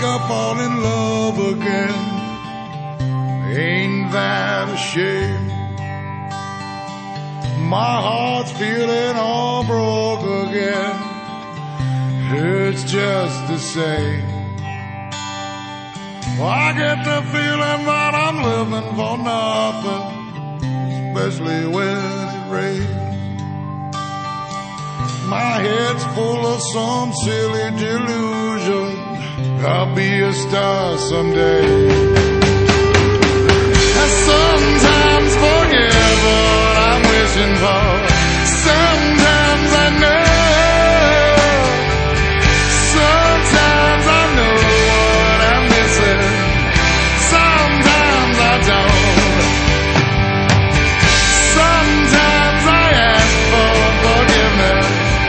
fall in love again. Ain't that a shame? My heart's feeling all broke again. It's just the same. I get the feeling that I'm living for nothing, especially when it rains. My head's full of some silly delusion I'll be a star someday. I sometimes forget what I'm wishing for. Sometimes I know. Sometimes I know what I'm missing. Sometimes I don't. Sometimes I ask for forgiveness.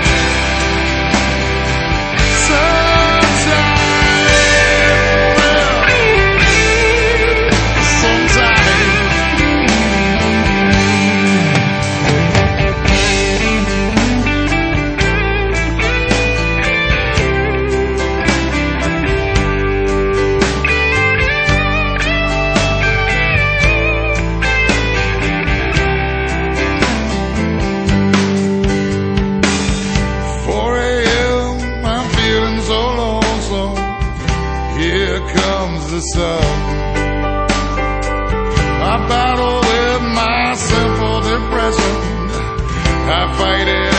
The sun. I battle with my simple depression. I fight it